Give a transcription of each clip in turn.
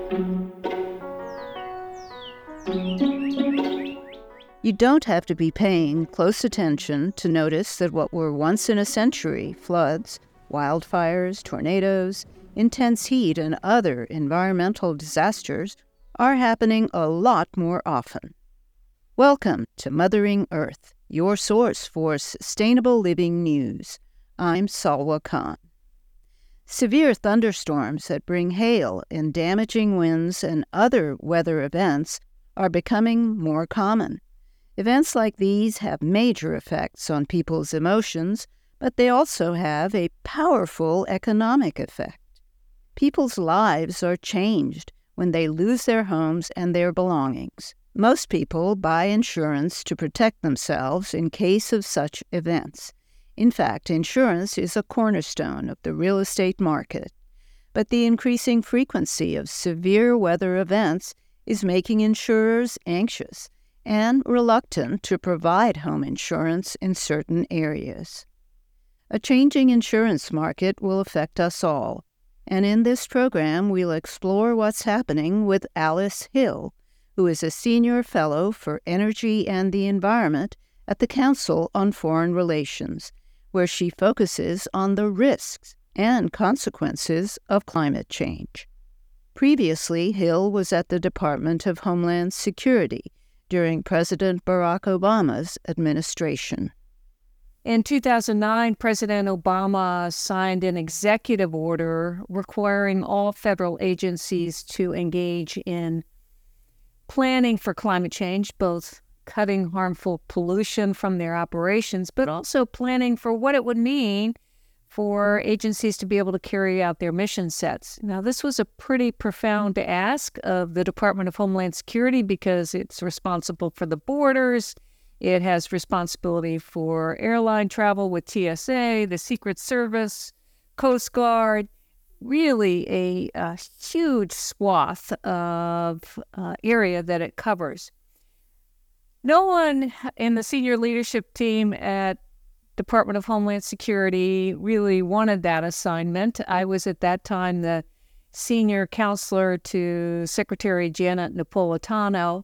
You don't have to be paying close attention to notice that what were once in a century floods, wildfires, tornadoes, intense heat, and other environmental disasters are happening a lot more often. Welcome to Mothering Earth, your source for sustainable living news. I'm Salwa Khan. Severe thunderstorms that bring hail and damaging winds and other weather events are becoming more common. Events like these have major effects on people's emotions, but they also have a powerful economic effect. People's lives are changed when they lose their homes and their belongings. Most people buy insurance to protect themselves in case of such events. In fact, insurance is a cornerstone of the real estate market. But the increasing frequency of severe weather events is making insurers anxious and reluctant to provide home insurance in certain areas. A changing insurance market will affect us all, and in this program we'll explore what's happening with Alice Hill, who is a senior fellow for energy and the environment at the Council on Foreign Relations, where she focuses on the risks and consequences of climate change. Previously, Hill was at the Department of Homeland Security during President Barack Obama's administration. In 2009, President Obama signed an executive order requiring all federal agencies to engage in planning for climate change, both cutting harmful pollution from their operations, but also planning for what it would mean for agencies to be able to carry out their mission sets. Now, this was a pretty profound ask of the Department of Homeland Security because it's responsible for the borders. It has responsibility for airline travel with TSA, the Secret Service, Coast Guard, really a huge swath of area that it covers. No one in the senior leadership team at Department of Homeland Security really wanted that assignment. I was at that time the senior counselor to Secretary Janet Napolitano.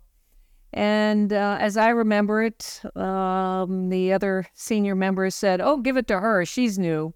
And as I remember it, the other senior members said, "Oh, give it to her, she's new."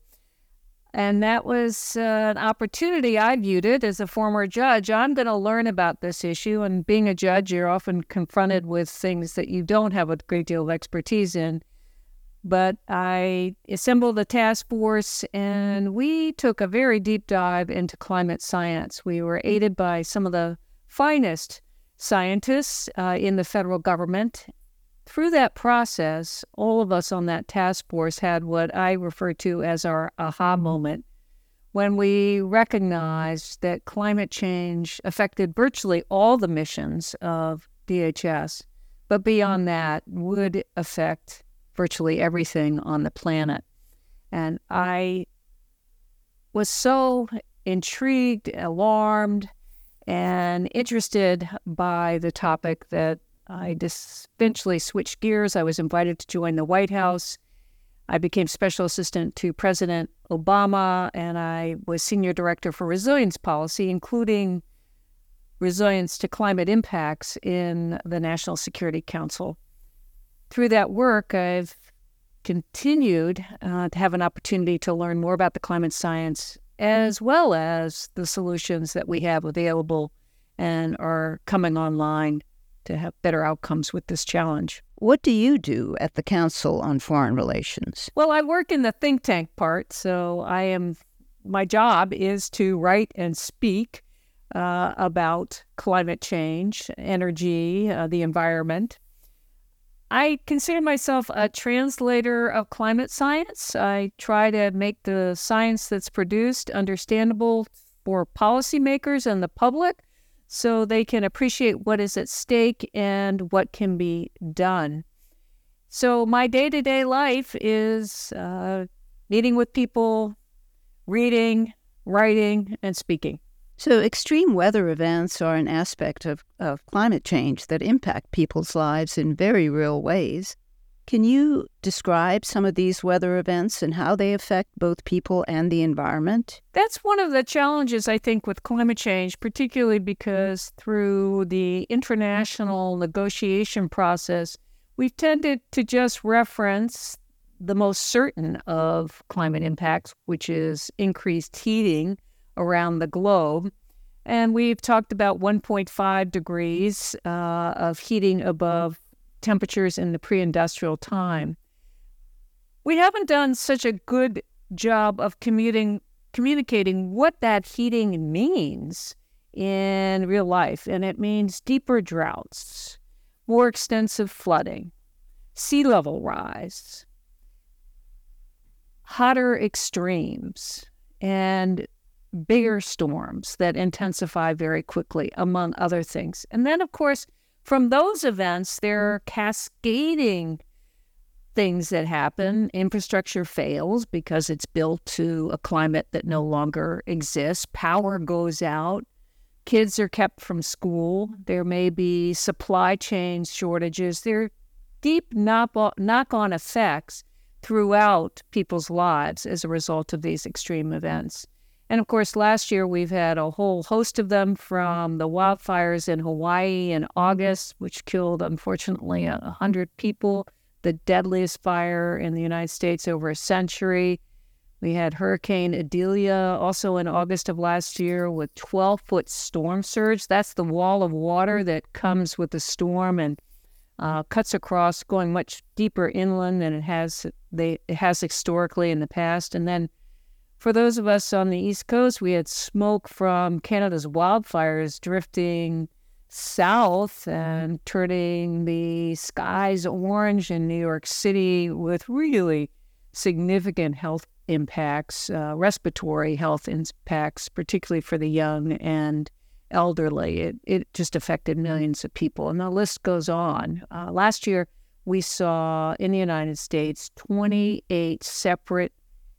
And that was an opportunity. I viewed it as a former judge. I'm going to learn about this issue. And being a judge, you're often confronted with things that you don't have a great deal of expertise in. But I assembled a task force, and we took a very deep dive into climate science. We were aided by some of the finest scientists in the federal government. Through that process, all of us on that task force had what I refer to as our aha moment, when we recognized that climate change affected virtually all the missions of DHS, but beyond that would affect virtually everything on the planet. And I was so intrigued, alarmed, and interested by the topic that I just eventually switched gears. I was invited to join the White House. I became special assistant to President Obama, and I was senior director for resilience policy, including resilience to climate impacts in the National Security Council. Through that work, I've continued to have an opportunity to learn more about the climate science, as well as the solutions that we have available and are coming online to have better outcomes with this challenge. What do you do at the Council on Foreign Relations? Well, I work in the think tank part, so my job is to write and speak about climate change, energy, the environment. I consider myself a translator of climate science. I try to make the science that's produced understandable for policymakers and the public so they can appreciate what is at stake and what can be done. So my day-to-day life is meeting with people, reading, writing, and speaking. So extreme weather events are an aspect of climate change that impact people's lives in very real ways. Can you describe some of these weather events and how they affect both people and the environment? That's one of the challenges, I think, with climate change, particularly because through the international negotiation process, we've tended to just reference the most certain of climate impacts, which is increased heating around the globe. And we've talked about 1.5 degrees of heating above temperatures in the pre-industrial time. We haven't done such a good job of communicating what that heating means in real life. And it means deeper droughts, more extensive flooding, sea level rise, hotter extremes, and bigger storms that intensify very quickly, among other things. And then, of course, from those events, there are cascading things that happen. Infrastructure fails because it's built to a climate that no longer exists. Power goes out. Kids are kept from school. There may be supply chain shortages. There are deep knock-on effects throughout people's lives as a result of these extreme events. And of course, last year we've had a whole host of them, from the wildfires in Hawaii in August, which killed, unfortunately, 100 people, the deadliest fire in the United States over a century. We had Hurricane Idalia also in August of last year with 12-foot storm surge. That's the wall of water that comes with the storm and cuts across, going much deeper inland than it has historically in the past. And then for those of us on the East Coast, we had smoke from Canada's wildfires drifting south and turning the skies orange in New York City, with really significant health impacts, respiratory health impacts, particularly for the young and elderly. It just affected millions of people, and the list goes on. Last year, we saw in the United States 28 separate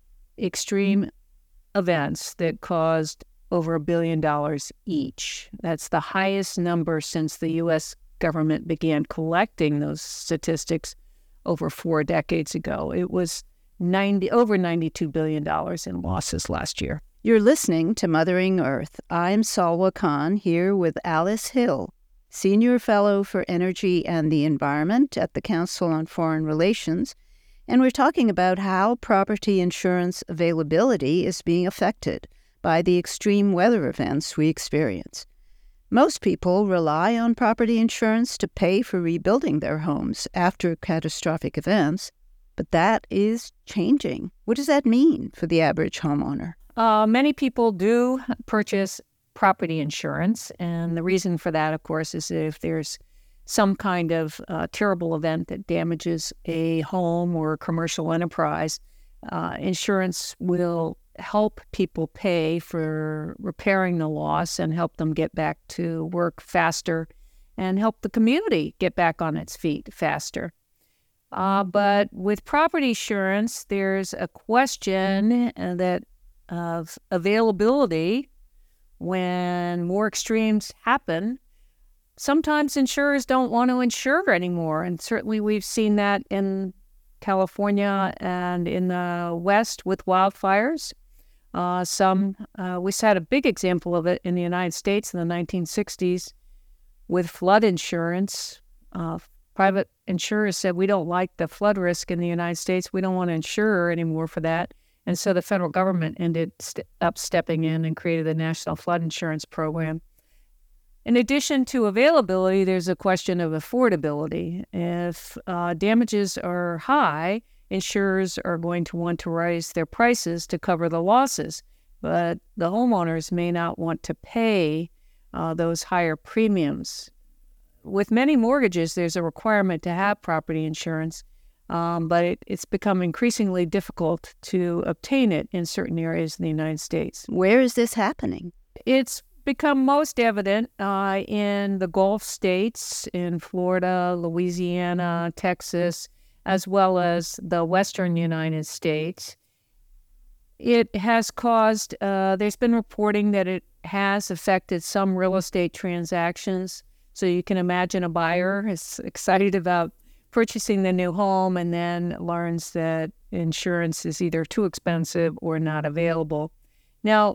extreme events that caused over $1 billion each. That's the highest number since the U.S. government began collecting those statistics over 4 decades ago. It was over $92 billion in losses last year. You're listening to Mothering Earth. I'm Salwa Khan, here with Alice Hill, Senior Fellow for Energy and the Environment at the Council on Foreign Relations, and we're talking about how property insurance availability is being affected by the extreme weather events we experience. Most people rely on property insurance to pay for rebuilding their homes after catastrophic events, but that is changing. What does that mean for the average homeowner? Many people do purchase property insurance, and the reason for that, of course, is if there's some kind of terrible event that damages a home or a commercial enterprise, insurance will help people pay for repairing the loss and help them get back to work faster and help the community get back on its feet faster. But with property insurance, there's a question that of availability when more extremes happen. Sometimes insurers don't want to insure anymore, and certainly we've seen that in California and in the West with wildfires. We had a big example of it in the United States in the 1960s with flood insurance. Private insurers said, we don't like the flood risk in the United States. We don't want to insure anymore for that. And so the federal government ended up stepping in and created the National Flood Insurance Program. In addition to availability, there's a question of affordability. If damages are high, insurers are going to want to raise their prices to cover the losses, but the homeowners may not want to pay those higher premiums. With many mortgages, there's a requirement to have property insurance, but it's become increasingly difficult to obtain it in certain areas in the United States. Where is this happening? It's become most evident in the Gulf states, in Florida, Louisiana, Texas, as well as the western United States. It has caused, there's been reporting that it has affected some real estate transactions. So you can imagine a buyer is excited about purchasing the new home and then learns that insurance is either too expensive or not available. Now,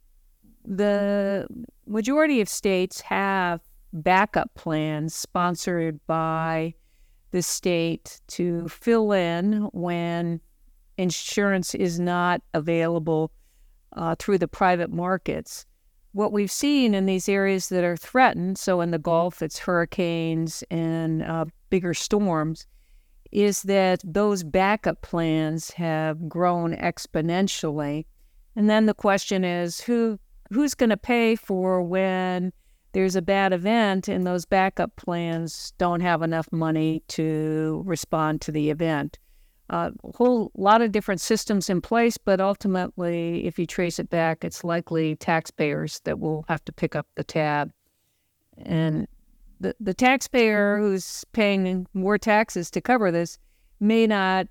the majority of states have backup plans sponsored by the state to fill in when insurance is not available through the private markets. What we've seen in these areas that are threatened, so in the Gulf, it's hurricanes and bigger storms, is that those backup plans have grown exponentially. And then the question is, who's going to pay for when there's a bad event and those backup plans don't have enough money to respond to the event? A whole lot of different systems in place, but ultimately, if you trace it back, it's likely taxpayers that will have to pick up the tab. And the taxpayer who's paying more taxes to cover this may not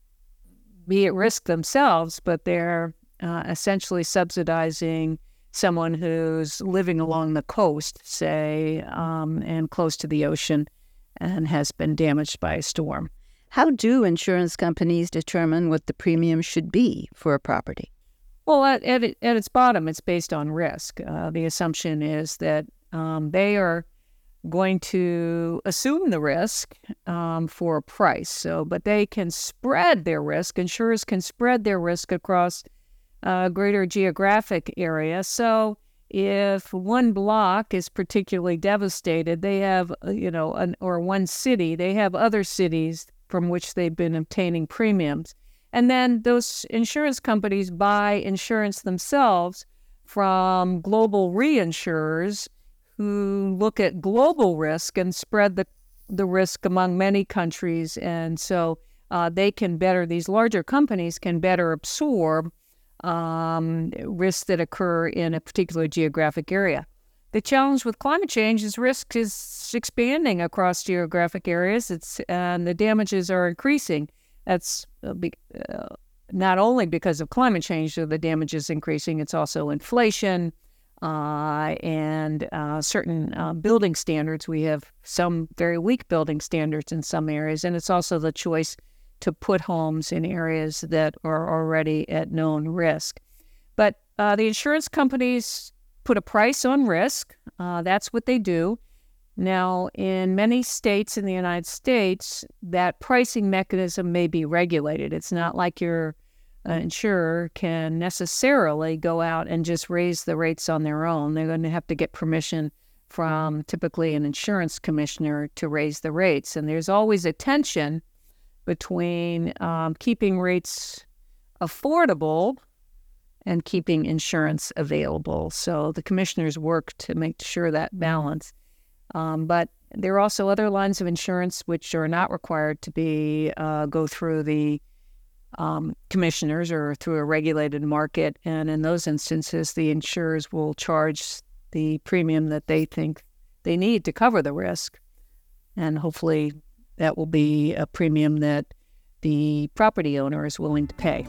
be at risk themselves, but they're essentially subsidizing someone who's living along the coast, say, and close to the ocean and has been damaged by a storm. How do insurance companies determine what the premium should be for a property? Well, at its bottom, it's based on risk. The assumption is that they are going to assume the risk for a price. But they can spread their risk. Insurers can spread their risk across a greater geographic area. So if one block is particularly devastated, they have, or one city, they have other cities from which they've been obtaining premiums. And then those insurance companies buy insurance themselves from global reinsurers who look at global risk and spread the risk among many countries. And so these larger companies can better absorb risks that occur in a particular geographic area. The challenge with climate change is risk is expanding across geographic areas. And the damages are increasing. That's not only because of climate change, so the damage is increasing. It's also inflation and certain building standards. We have some very weak building standards in some areas, and it's also the choice to put homes in areas that are already at known risk. But the insurance companies put a price on risk. That's what they do. Now, in many states in the United States, that pricing mechanism may be regulated. It's not like your insurer can necessarily go out and just raise the rates on their own. They're going to have to get permission from typically an insurance commissioner to raise the rates. And there's always a tension between keeping rates affordable and keeping insurance available. So the commissioners work to make sure that balance. But there are also other lines of insurance which are not required to be go through the commissioners or through a regulated market. And in those instances, the insurers will charge the premium that they think they need to cover the risk. And hopefully that will be a premium that the property owner is willing to pay.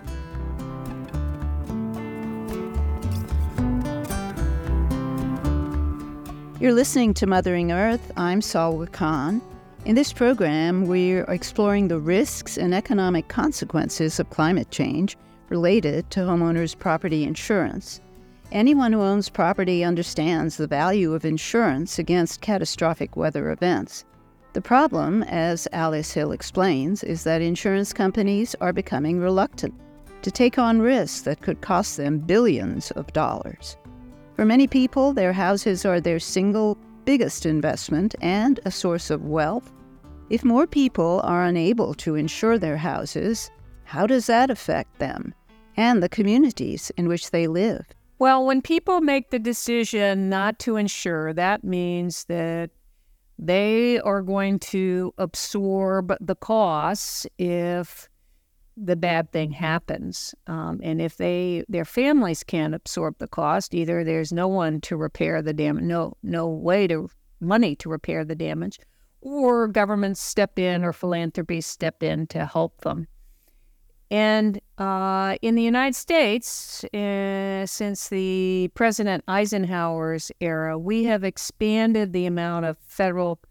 You're listening to Mothering Earth. I'm Salwa Khan. In this program, we're exploring the risks and economic consequences of climate change related to homeowners' property insurance. Anyone who owns property understands the value of insurance against catastrophic weather events. The problem, as Alice Hill explains, is that insurance companies are becoming reluctant to take on risks that could cost them billions of dollars. For many people, their houses are their single biggest investment and a source of wealth. If more people are unable to insure their houses, how does that affect them and the communities in which they live? Well, when people make the decision not to insure, that means that they are going to absorb the costs if the bad thing happens. And if their families can't absorb the cost, either there's no one to repair the damage, money to repair the damage, or governments step in or philanthropy step in to help them. And in the United States, since the President Eisenhower's era, we have expanded the amount of federal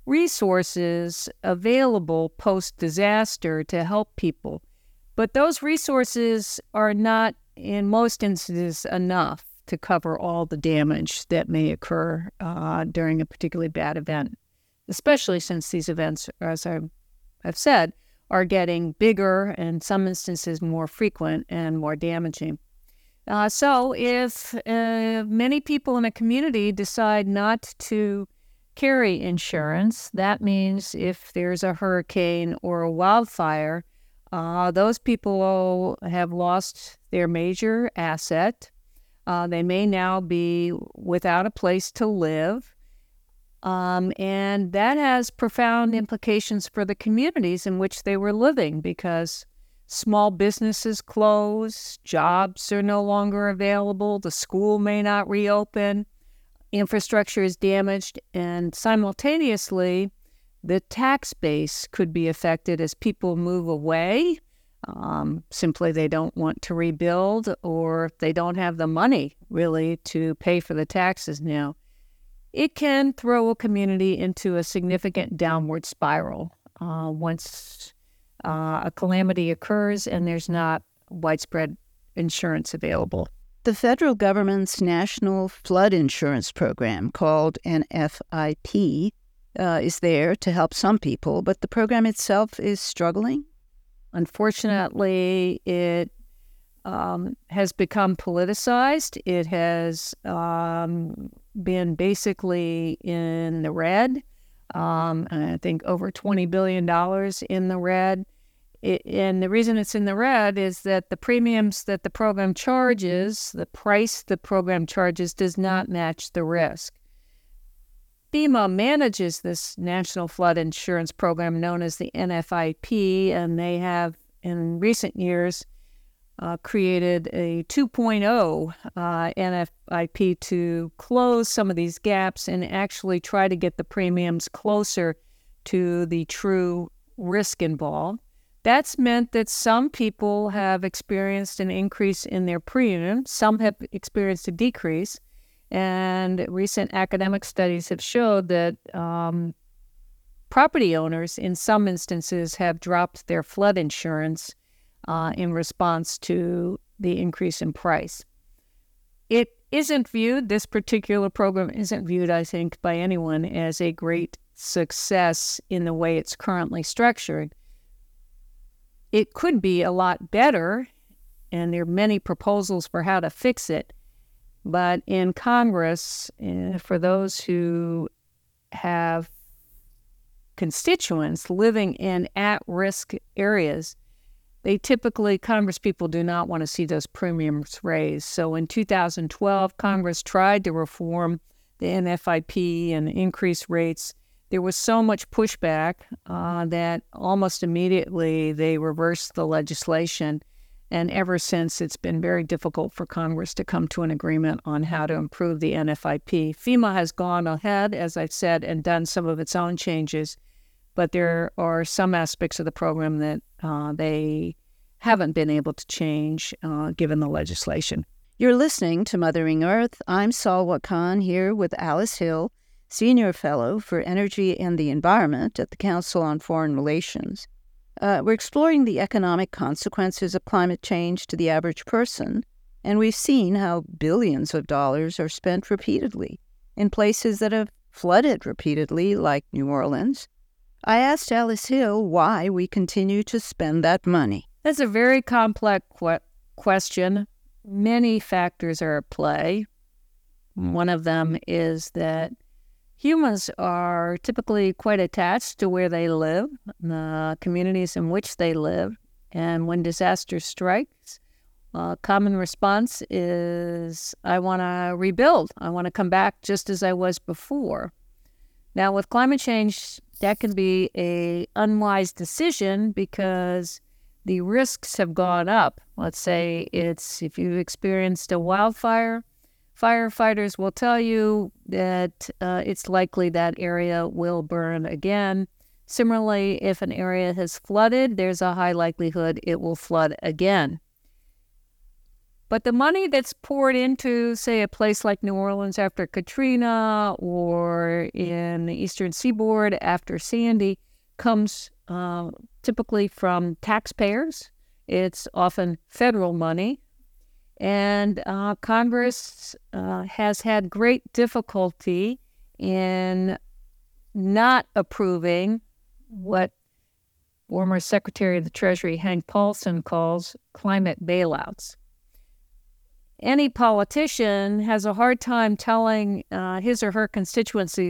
resources available post-disaster to help people. But those resources are not, in most instances, enough to cover all the damage that may occur during a particularly bad event, especially since these events, as I've said, are getting bigger and in some instances more frequent and more damaging. So if many people in a community decide not to carry insurance, that means if there's a hurricane or a wildfire, those people have lost their major asset. They may now be without a place to live. And that has profound implications for the communities in which they were living, because small businesses close, jobs are no longer available, the school may not reopen, infrastructure is damaged, and simultaneously, the tax base could be affected as people move away. Simply they don't want to rebuild, or they don't have the money really to pay for the taxes now. It can throw a community into a significant downward spiral once a calamity occurs and there's not widespread insurance available. The federal government's National Flood Insurance Program, called NFIP, is there to help some people, but the program itself is struggling? Unfortunately, it has become politicized. It has been basically in the red. I think over $20 billion in the red. And the reason it's in the red is that the premiums that the program charges, the price the program charges, does not match the risk. FEMA manages this National Flood Insurance Program known as the NFIP, and they have, in recent years, created a 2.0 NFIP to close some of these gaps and actually try to get the premiums closer to the true risk involved. That's meant that some people have experienced an increase in their premium, some have experienced a decrease, and recent academic studies have showed that property owners in some instances have dropped their flood insurance in response to the increase in price. This particular program isn't viewed, I think, by anyone as a great success in the way it's currently structured. It could be a lot better, and there are many proposals for how to fix it. But in Congress, for those who have constituents living in at-risk areas, Congress people do not want to see those premiums raised. So in 2012, Congress tried to reform the NFIP and increase rates. There was so much pushback that almost immediately they reversed the legislation. And ever since, it's been very difficult for Congress to come to an agreement on how to improve the NFIP. FEMA has gone ahead, as I've said, and done some of its own changes, but there are some aspects of the program that they haven't been able to change given the legislation. You're listening to Mothering Earth. I'm Salwa Khan here with Alice Hill, Senior Fellow for Energy and the Environment at the Council on Foreign Relations. We're exploring the economic consequences of climate change to the average person, and we've seen how billions of dollars are spent repeatedly in places that have flooded repeatedly, like New Orleans. I asked Alice Hill why we continue to spend that money. That's a very complex question. Many factors are at play. One of them is that humans are typically quite attached to where they live, the communities in which they live. And when disaster strikes, a common response is, I want to rebuild. I want to come back just as I was before. Now, with climate change, that can be an unwise decision because the risks have gone up. Let's say if you've experienced a wildfire, firefighters will tell you that it's likely that area will burn again. Similarly, if an area has flooded, there's a high likelihood it will flood again. But the money that's poured into, say, a place like New Orleans after Katrina or in the Eastern Seaboard after Sandy comes typically from taxpayers. It's often federal money. And Congress has had great difficulty in not approving what former Secretary of the Treasury Hank Paulson calls climate bailouts. Any politician has a hard time telling his or her constituents,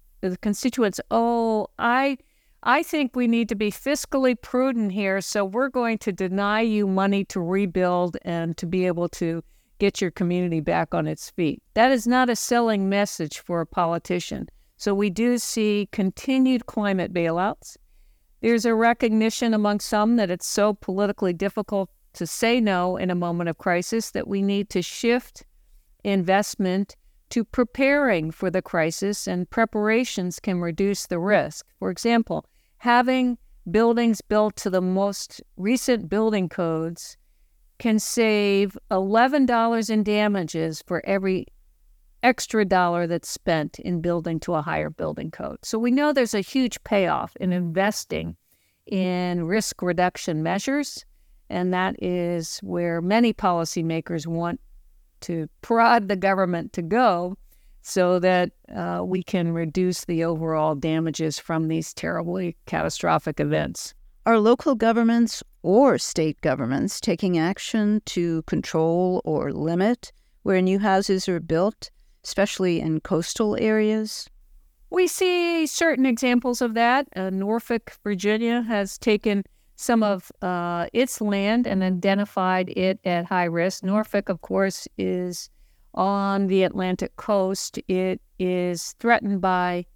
oh, I think we need to be fiscally prudent here, so we're going to deny you money to rebuild and to be able to get your community back on its feet. That is not a selling message for a politician. So we do see continued climate bailouts. There's a recognition among some that it's so politically difficult to say no in a moment of crisis that we need to shift investment to preparing for the crisis, and preparations can reduce the risk. For example, having buildings built to the most recent building codes can save $11 in damages for every extra dollar that's spent in building to a higher building code. So we know there's a huge payoff in investing in risk reduction measures, and that is where many policymakers want to prod the government to go so that we can reduce the overall damages from these terribly catastrophic events. Are local governments or state governments taking action to control or limit where new houses are built, especially in coastal areas? We see certain examples of that. Norfolk, Virginia has taken some of its land and identified it at high risk. Norfolk, of course, is on the Atlantic coast. It is threatened by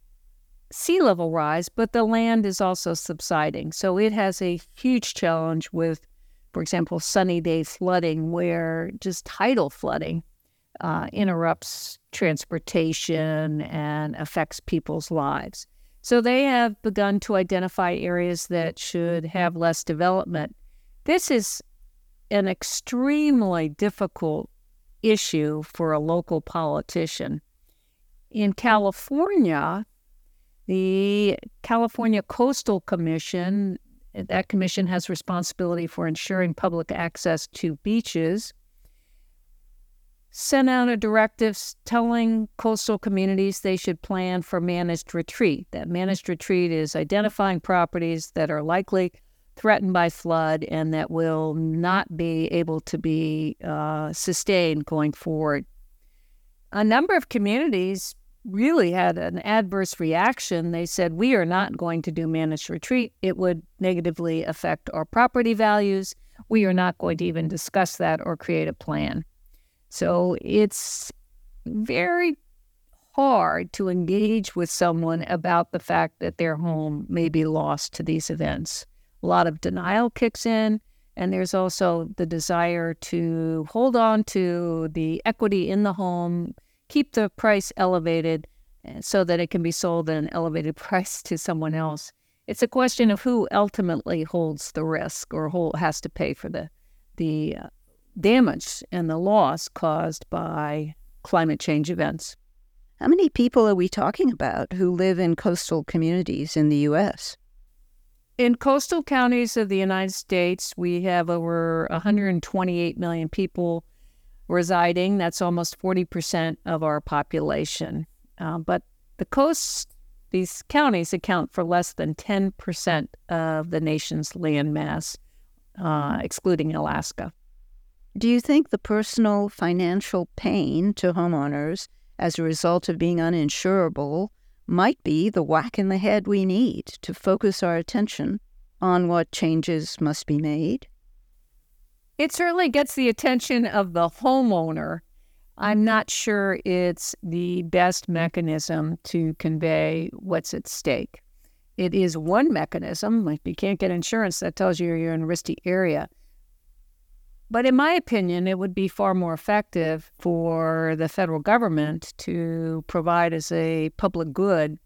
sea level rise, but the land is also subsiding. So it has a huge challenge with, for example, sunny day flooding, where just tidal flooding interrupts transportation and affects people's lives. So they have begun to identify areas that should have less development. This is an extremely difficult issue for a local politician. In California, the California Coastal Commission, that commission has responsibility for ensuring public access to beaches, sent out a directive telling coastal communities they should plan for managed retreat. That managed retreat is identifying properties that are likely threatened by flood and that will not be able to be sustained going forward. A number of communities really had an adverse reaction. They said, we are not going to do managed retreat. It would negatively affect our property values. We are not going to even discuss that or create a plan. So it's very hard to engage with someone about the fact that their home may be lost to these events. A lot of denial kicks in, and there's also the desire to hold on to the equity in the home, keep the price elevated so that it can be sold at an elevated price to someone else. It's a question of who ultimately holds the risk or has to pay for the damage and the loss caused by climate change events. How many people are we talking about who live in coastal communities in the U.S.? In coastal counties of the United States, we have over 128 million people residing. That's almost 40% of our population. But the coast, these counties account for less than 10% of the nation's land mass, excluding Alaska. Do you think the personal financial pain to homeowners as a result of being uninsurable might be the whack in the head we need to focus our attention on what changes must be made? It certainly gets the attention of the homeowner. I'm not sure it's the best mechanism to convey what's at stake. It is one mechanism. Like, you can't get insurance, that tells you you're in a risky area. But in my opinion, it would be far more effective for the federal government to provide as a public good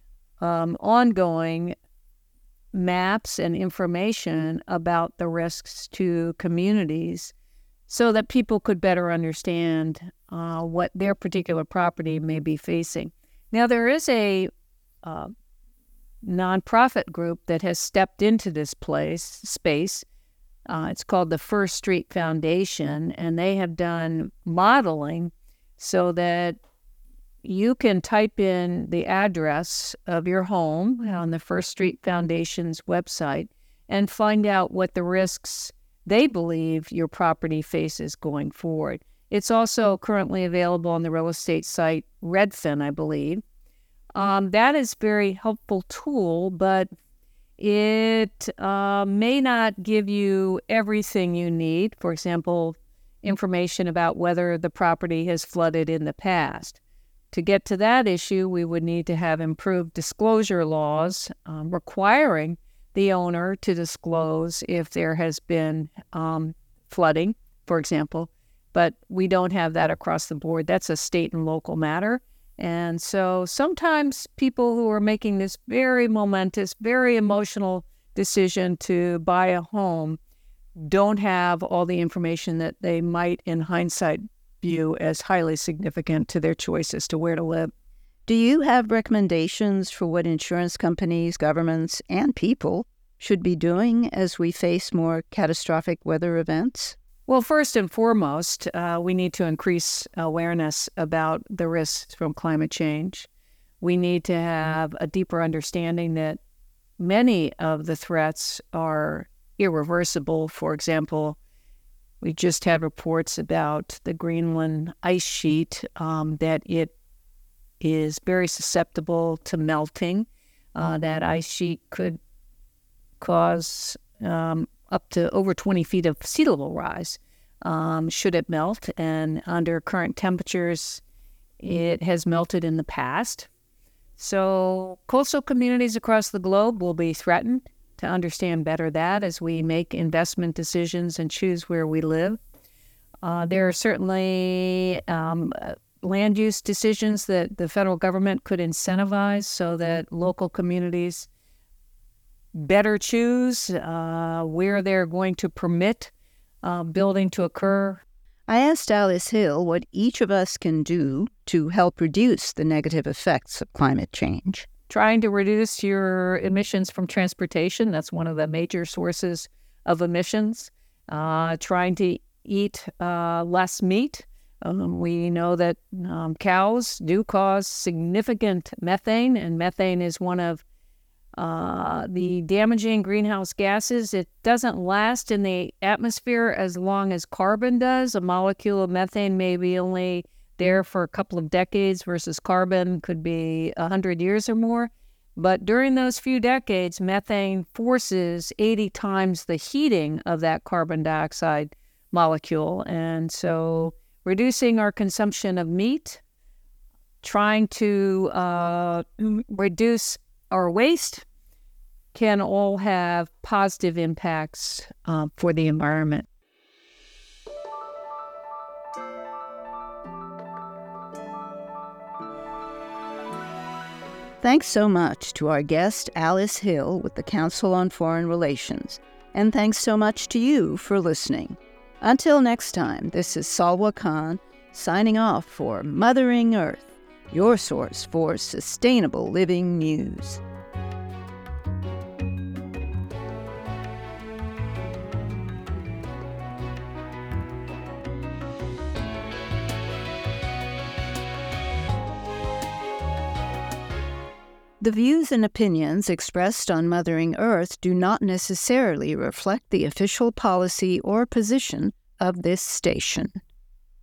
ongoing maps and information about the risks to communities so that people could better understand what their particular property may be facing. Now, there is a nonprofit group that has stepped into this space. It's called the First Street Foundation, and they have done modeling so that you can type in the address of your home on the First Street Foundation's website and find out what the risks they believe your property faces going forward. It's also currently available on the real estate site Redfin, I believe. That is a very helpful tool, but it may not give you everything you need. For example, information about whether the property has flooded in the past. To get to that issue, we would need to have improved disclosure laws requiring the owner to disclose if there has been flooding, for example. But we don't have that across the board. That's a state and local matter. And so sometimes people who are making this very momentous, very emotional decision to buy a home don't have all the information that they might, in hindsight, view as highly significant to their choice as to where to live. Do you have recommendations for what insurance companies, governments, and people should be doing as we face more catastrophic weather events? Well, first and foremost, we need to increase awareness about the risks from climate change. We need to have a deeper understanding that many of the threats are irreversible. For example, we just had reports about the Greenland ice sheet, that it is very susceptible to melting. That ice sheet could cause up to over 20 feet of sea level rise should it melt. And under current temperatures, it has melted in the past. So coastal communities across the globe will be threatened. To understand better that as we make investment decisions and choose where we live. There are certainly land use decisions that the federal government could incentivize so that local communities better choose where they're going to permit building to occur. I asked Alice Hill what each of us can do to help reduce the negative effects of climate change. Trying to reduce your emissions from transportation, that's one of the major sources of emissions. Trying to eat less meat. We know that cows do cause significant methane, and methane is one of the damaging greenhouse gases. It doesn't last in the atmosphere as long as carbon does. A molecule of methane may be only there for a couple of decades versus carbon could be 100 years or more. But during those few decades, methane forces 80 times the heating of that carbon dioxide molecule. And so reducing our consumption of meat, trying to reduce our waste can all have positive impacts for the environment. Thanks so much to our guest, Alice Hill, with the Council on Foreign Relations. And thanks so much to you for listening. Until next time, this is Salwa Khan signing off for Mothering Earth, your source for sustainable living news. The views and opinions expressed on Mothering Earth do not necessarily reflect the official policy or position of this station.